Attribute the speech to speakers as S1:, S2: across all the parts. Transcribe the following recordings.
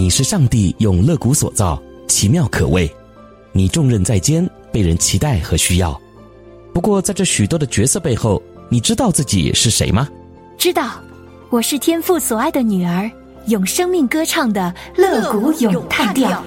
S1: 你是上帝用肋骨所造，奇妙可畏。你重任在肩，被人期待和需要。不过在这许多的角色背后，你知道自己是谁吗？
S2: 知道，我是天父所爱的女儿，用生命歌唱的肋骨咏叹调。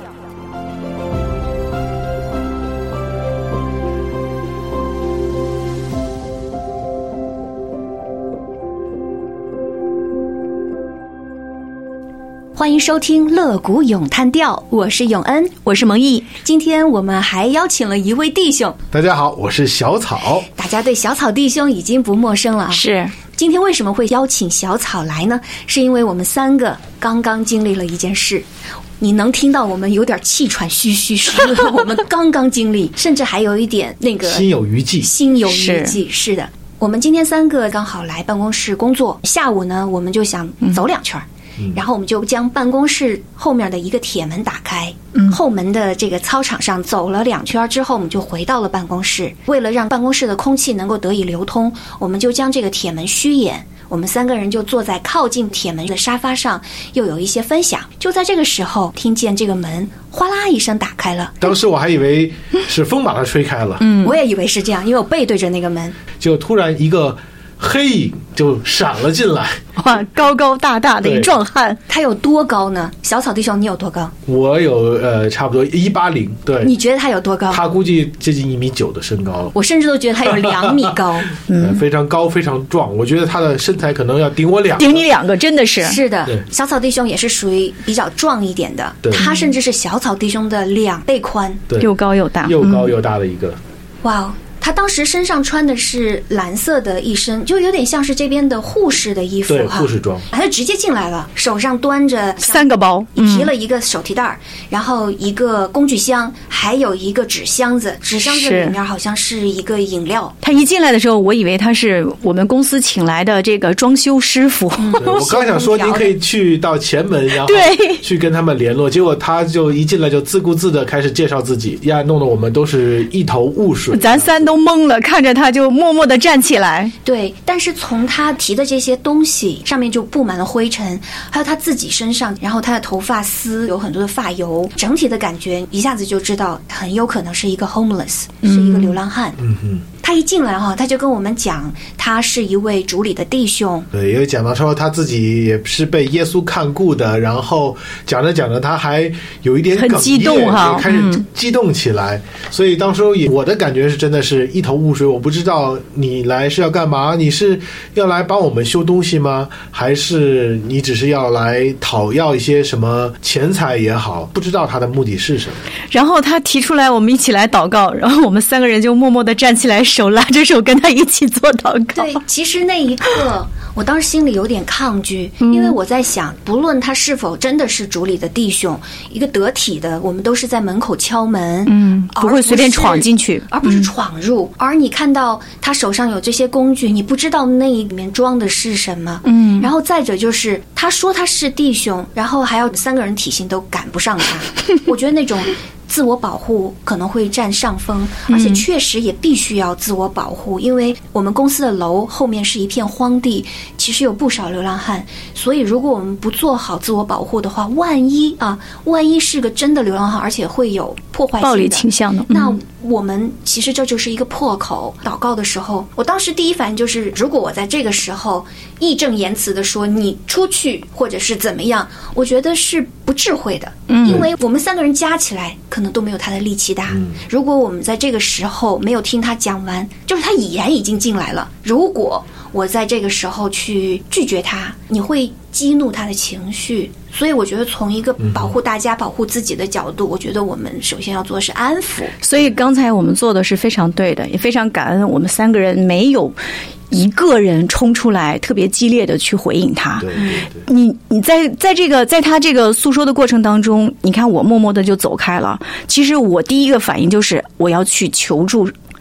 S2: 欢迎收听肋骨咏叹调，我是永恩，
S3: 我是蒙毅。
S2: 今天我们还邀请了一位弟兄。
S4: 大家好，我是小草。
S2: 大家对小草弟兄已经不陌生了啊。
S3: 是。
S2: 今天为什么会邀请小草来呢？是因为我们三个刚刚经历了一件事。你能听到我们有点气喘吁吁，是因为我们刚刚经历，甚至还有一点那个
S4: 心有余悸。
S2: 是的。我们今天三个刚好来办公室工作，下午呢我们就想走2圈。然后我们就将办公室后面的一个铁门打开，后门的这个操场上走了2圈之后，我们就回到了办公室。为了让办公室的空气能够得以流通，我们就将这个铁门虚掩。我们3个人就坐在靠近铁门的沙发上，又有一些分享。就在这个时候，听见这个门哗啦一声打开了。
S4: 当时我还以为是风把它吹开了，
S2: 我也以为是这样，因为我背对着那个门。
S4: 就突然一个黑影就闪了进来。
S3: 哇，高高大大的一壮汉。
S2: 他有多高呢？小草弟兄，你有多高？
S4: 我有差不多180。对。
S2: 你觉得他有多高？
S4: 他估计接近1.9米的身高了。
S2: 我甚至都觉得他有2米高。
S4: 非常高，非常壮。我觉得他的身材可能要顶我2个。
S3: 顶你2个，真的是。
S2: 是的，小草弟兄也是属于比较壮一点的。他甚至是小草弟兄的2倍宽。
S4: 对，
S3: 又高又大。
S4: 又高又大的一个。
S2: 哇哦！他当时身上穿的是蓝色的一身，就有点像是这边的护士的衣服。
S4: 对，护士装。
S2: 他就直接进来了，手上端着
S3: 3个包，
S2: 提了一个手提袋，然后一个工具箱，还有一个纸箱子。纸箱子里面好像是一个饮料。
S3: 他一进来的时候，我以为他是我们公司请来的这个装修师傅。
S4: 我刚想说您可以去到前门，然后去跟他们联络。结果他就一进来就自顾自的开始介绍自己，弄得我们都是一头雾水。
S3: 咱3都懵了，看着他就默默地站起来。
S2: 对，但是从他提的这些东西上面就布满了灰尘，还有他自己身上，然后他的头发丝有很多的发油，整体的感觉一下子就知道很有可能是一个 homeless， 是一个流浪汉。他一进来他就跟我们讲他是一位主里的弟兄。
S4: 对，也有讲到说他自己也是被耶稣看顾的，然后讲着讲着他还有一点哽咽，
S3: 很激动哈，
S4: 开始激动起来。所以当时我的感觉是真的是一头雾水，我不知道你来是要干嘛，你是要来帮我们修东西吗？还是你只是要来讨要一些什么钱财也好，不知道他的目的是什么。
S3: 然后他提出来我们一起来祷告，然后我们3个人就默默地站起来，手拉着手跟他一起做祷告。
S2: 对，其实那一刻我当时心里有点抗拒，因为我在想，不论他是否真的是主里的弟兄，一个得体的，我们都是在门口敲门，
S3: 不会随便闯进去，
S2: 而不是闯入。而你看到他手上有这些工具，你不知道那里面装的是什么。然后再者就是他说他是弟兄，然后还要3个人体型都赶不上他。我觉得那种自我保护可能会占上风，而且确实也必须要自我保护，因为我们公司的楼后面是一片荒地，其实有不少流浪汉，所以如果我们不做好自我保护的话，万一是个真的流浪汉，而且会有破坏性的
S3: 暴力倾向的，
S2: 那我们其实这就是一个破口。祷告的时候，我当时第一反应就是，如果我在这个时候义正言辞的说你出去或者是怎么样，我觉得是不智慧的，因为我们3个人加起来可能都没有他的力气大。如果我们在这个时候没有听他讲完，就是他已然已经进来了，如果我在这个时候去拒绝他，你会激怒他的情绪。所以我觉得从一个保护大家、保护自己的角度，我觉得我们首先要做的是安抚。
S3: 所以刚才我们做的是非常对的，也非常感恩我们3个人没有一个人冲出来特别激烈的去回应他。你在他这个诉说的过程当中，你看我默默的就走开了。其实我第一个反应就是我要去求助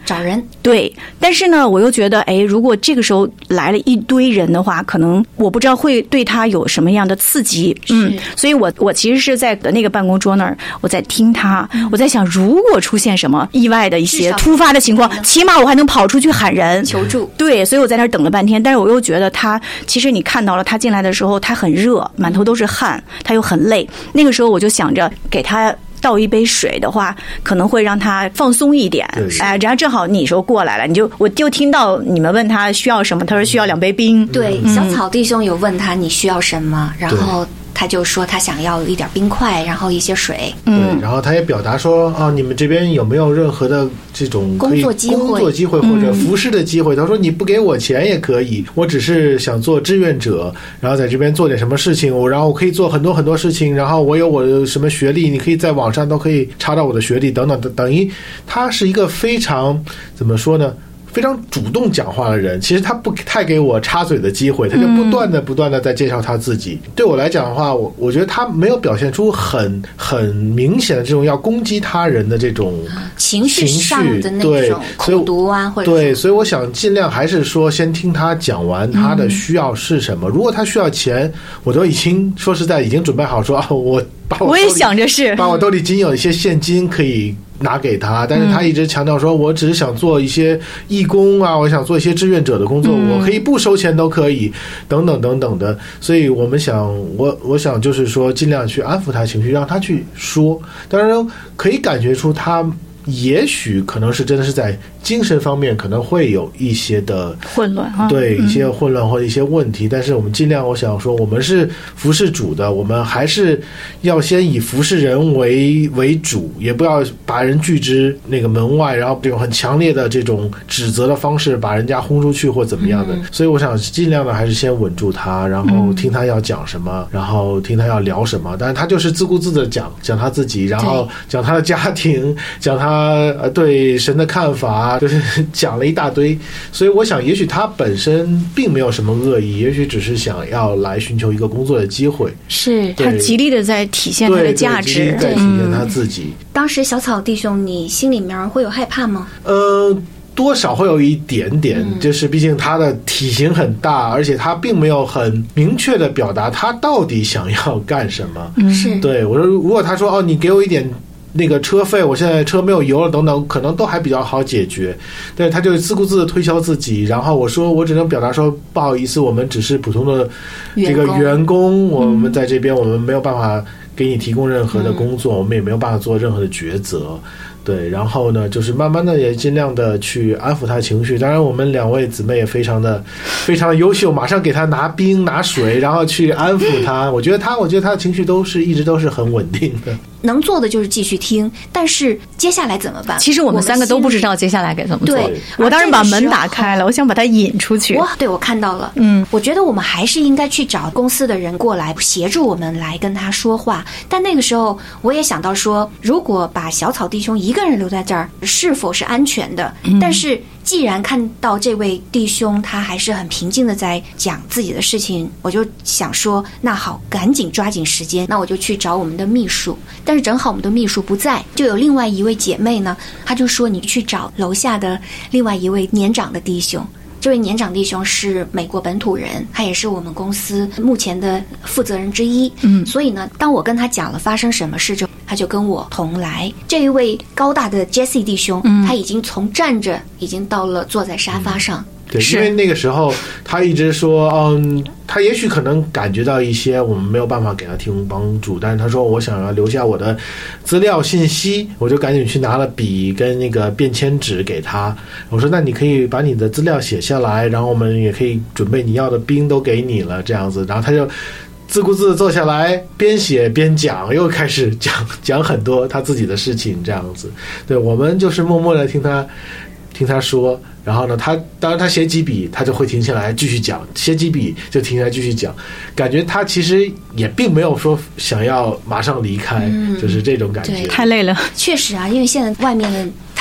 S2: 找人。
S3: 对，但是呢，我又觉得，如果这个时候来了一堆人的话，可能我不知道会对他有什么样的刺激。所以我其实是在那个办公桌那儿，我在听他，我在想，如果出现什么意外的一些突发的情况，起码我还能跑出去喊人
S2: 求助。
S3: 对，所以我在那儿等了半天，但是我又觉得他，其实你看到了他进来的时候，他很热，满头都是汗，他又很累。那个时候我就想着给他倒一杯水的话，可能会让他放松一点。然后正好你说过来了，我就听到你们问他需要什么，他说需要2杯冰。
S2: 对，小草弟兄有问他你需要什么，然后他就说他想要一点冰块，然后一些水。
S4: 对，然后他也表达说你们这边有没有任何的这种可以工作机会或者服侍的机会？他说你不给我钱也可以，我只是想做志愿者，然后在这边做点什么事情，然后我可以做很多很多事情，然后我有什么学历，你可以在网上都可以查到我的学历等等，等于他是一个非常怎么说呢？非常主动讲话的人，其实他不太给我插嘴的机会，他就不断的在介绍他自己。对我来讲的话，我觉得他没有表现出很明显的这种要攻击他人的这种
S2: 情绪上的那种苦毒啊，或者
S4: 对，所以我想尽量还是说先听他讲完他的需要是什么。如果他需要钱，我都已经说实在已经准备好说我
S3: 也想着是
S4: 把我兜里仅有一些现金可以拿给他，但是他一直强调说我只是想做一些义工啊，我想做一些志愿者的工作，我可以不收钱都可以，等等等等的。所以我们想我想就是说尽量去安抚他情绪，让他去说。当然可以感觉出他也许可能是真的是在精神方面可能会有一些的
S3: 混乱，
S4: 对，一些混乱或者一些问题，但是我们尽量，我想说我们是服侍主的，我们还是要先以服侍人为主，也不要把人拒之那个门外，然后这种很强烈的这种指责的方式把人家轰出去或怎么样的。所以我想尽量的还是先稳住他，然后听他要讲什么，然后听他要聊什么。但是他就是自顾自的讲他自己，然后讲他的家庭，讲他对神的看法，就是讲了一大堆。所以我想也许他本身并没有什么恶意，也许只是想要来寻求一个工作的机会，
S3: 是他极力的在体现他的价值，
S4: 在体现他自己。
S2: 当时小草弟兄你心里面会有害怕吗？
S4: 多少会有一点点，就是毕竟他的体型很大，而且他并没有很明确的表达他到底想要干什么。
S2: 是
S4: 对我说，如果他说你给我一点那个车费，我现在车没有油了等等，可能都还比较好解决。但是他就自顾自的推销自己，然后我说我只能表达说不好意思，我们只是普通的这个员工，我们在这边我们没有办法给你提供任何的工作，我们也没有办法做任何的抉择。对，然后呢，就是慢慢的也尽量的去安抚他的情绪。当然，我们2位姊妹也非常的优秀，马上给他拿冰拿水，然后去安抚他。我觉得他的情绪一直都是很稳定的。
S2: 能做的就是继续听，但是接下来怎么办？
S3: 其实我们3个都不知道接下来该怎么做。
S2: 对，
S3: 我当时把门打开了，我想把他引出去。
S2: 对，我看到了。我觉得我们还是应该去找公司的人过来协助我们来跟他说话。但那个时候我也想到说，如果把小草弟兄一个人留在这儿，是否是安全的？但是既然看到这位弟兄他还是很平静的在讲自己的事情，我就想说那好，赶紧抓紧时间，那我就去找我们的秘书。但是正好我们的秘书不在，就有另外一位姐妹呢，她就说你去找楼下的另外一位年长的弟兄。这位年长弟兄是美国本土人，他也是我们公司目前的负责人之一。所以呢，当我跟他讲了发生什么事之后，他就跟我同来。这一位高大的 Jesse 弟兄，他已经从站着已经到了坐在沙发上。
S4: 对，因为那个时候他一直说，他也许可能感觉到一些我们没有办法给他提供帮助，但是他说我想要留下我的资料信息，我就赶紧去拿了笔跟那个便签纸给他。我说那你可以把你的资料写下来，然后我们也可以准备你要的冰都给你了这样子。然后他就自顾自的坐下来，边写边讲，又开始讲很多他自己的事情这样子。对，我们就是默默的听他说。然后呢，当然他写几笔，他就会停下来继续讲；写几笔就停下来继续讲。感觉他其实也并没有说想要马上离开，就是这种感觉。
S3: 太累了，
S2: 确实啊，因为现在外面的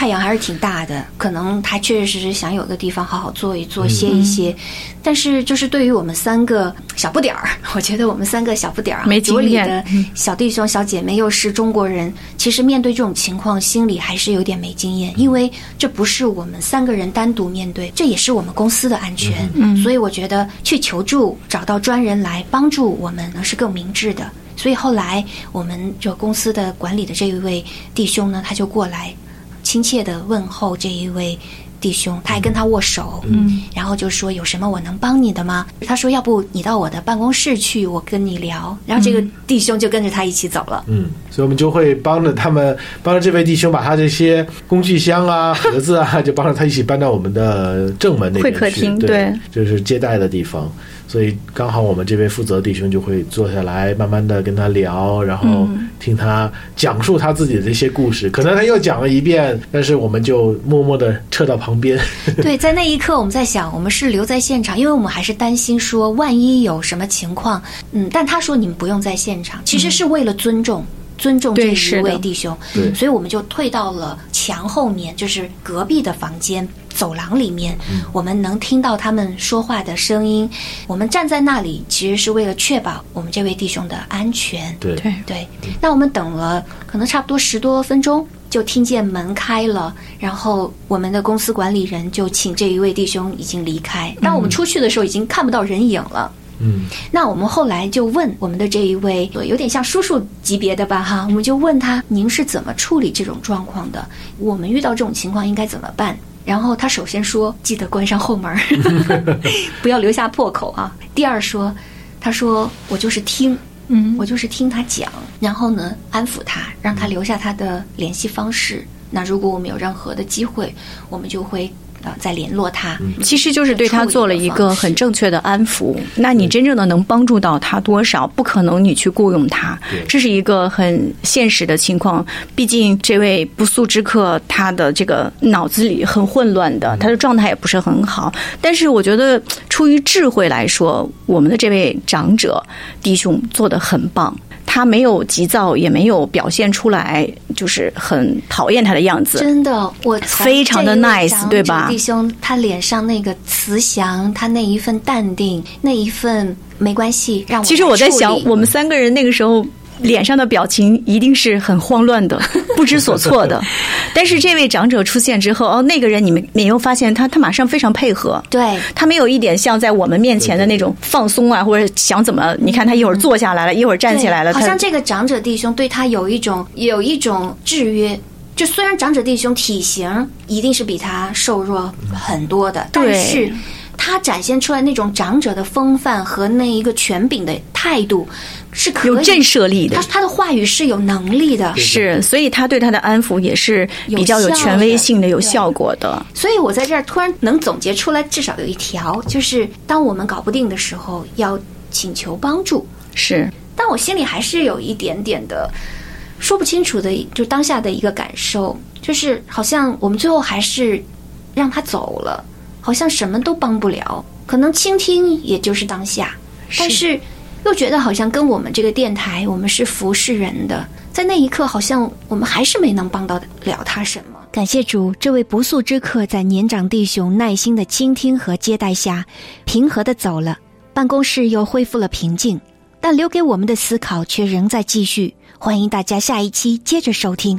S2: 太阳还是挺大的，可能他确确实实想有个地方好好坐一坐，歇一歇。但是就是对于我们3个小不点儿，我觉得我们3个小不点儿
S3: 没经验
S2: 的小弟兄小姐妹又是中国人，其实面对这种情况心里还是有点没经验，因为这不是我们3个人单独面对，这也是我们公司的安全。所以我觉得去求助找到专人来帮助我们呢是更明智的。所以后来我们这公司的管理的这一位弟兄呢，他就过来亲切的问候这一位弟兄，他还跟他握手，然后就说有什么我能帮你的吗？他说要不你到我的办公室去，我跟你聊。然后这个弟兄就跟着他一起走了。
S4: 所以我们就会帮着这位弟兄把他这些工具箱啊、盒子啊，就帮着他一起搬到我们的正门那边去，
S3: 会客厅，
S4: 对，就是接待的地方。所以刚好我们这位负责弟兄就会坐下来，慢慢的跟他聊，然后听他讲述他自己的这些故事。可能他又讲了一遍，但是我们就默默的撤到旁边。
S2: 对，在那一刻我们在想，我们是留在现场，因为我们还是担心说万一有什么情况。但他说你们不用在现场，其实是为了尊重这一位弟兄，所以我们就退到了墙后面，就是隔壁的房间走廊里面，我们能听到他们说话的声音。我们站在那里其实是为了确保我们这位弟兄的安全。
S4: 对，
S2: 那我们等了可能差不多10多分钟，就听见门开了，然后我们的公司管理人就请这一位弟兄已经离开。当我们出去的时候已经看不到人影了。那我们后来就问我们的这一位有点像叔叔级别的吧哈，我们就问他您是怎么处理这种状况的？我们遇到这种情况应该怎么办？然后他首先说记得关上后门不要留下破口啊。第二他说我就是听他讲，然后呢安抚他，让他留下他的联系方式。那如果我们有任何的机会，我们就会再联络他。
S3: 其实就是对他做了一个很正确的安抚。那你真正的能帮助到他多少？不可能你去雇佣他，这是一个很现实的情况。毕竟这位不速之客，他的这个脑子里很混乱的，他的状态也不是很好。但是我觉得出于智慧来说，我们的这位长者弟兄做得很棒。他没有急躁，也没有表现出来就是很讨厌他的样子。
S2: 真的，我
S3: 非常的 nice， 对吧？
S2: 弟兄他脸上那个慈祥，他那一份淡定，那一份没关系，让我
S3: 其实我在想，我们3个人那个时候脸上的表情一定是很慌乱的，不知所措的。但是这位长者出现之后，那个人你又发现他马上非常配合，
S2: 对，他
S3: 没有一点像在我们面前的那种放松啊，或者想怎么，你看他一会儿坐下来了，一会儿站起来了，
S2: 好像这个长者弟兄对他有一种制约。就虽然长者弟兄体型一定是比他瘦弱很多的，但是他展现出来那种长者的风范和那一个权柄的态度是可以
S3: 有震慑力的，
S2: 他的话语是有能力的，
S3: 是，所以他对他的安抚也是比较有权威性的、有效果的。
S2: 所以我在这儿突然能总结出来，至少有一条，就是当我们搞不定的时候，要请求帮助。
S3: 是，
S2: 但我心里还是有一点点的说不清楚的，就当下的一个感受，就是好像我们最后还是让他走了，好像什么都帮不了，可能倾听也就是当下，但是又觉得好像跟我们这个电台，我们是服侍人的，在那一刻好像我们还是没能帮到了他什么。感谢主，这位不速之客在年长弟兄耐心的倾听和接待下，平和的走了，办公室又恢复了平静，但留给我们的思考却仍在继续。欢迎大家下一期接着收听。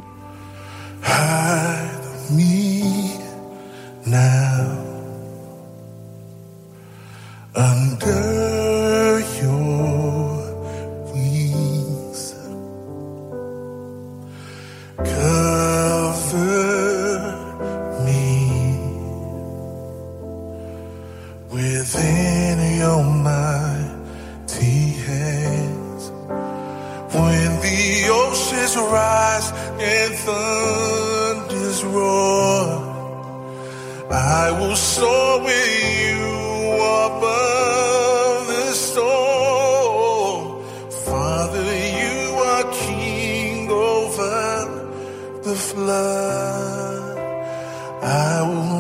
S5: Hide me now under your wings, cover me within your mighty hands. When the oceans rise and thunders roar, I will soar with you above the storm. Father, you are king over the flood. I will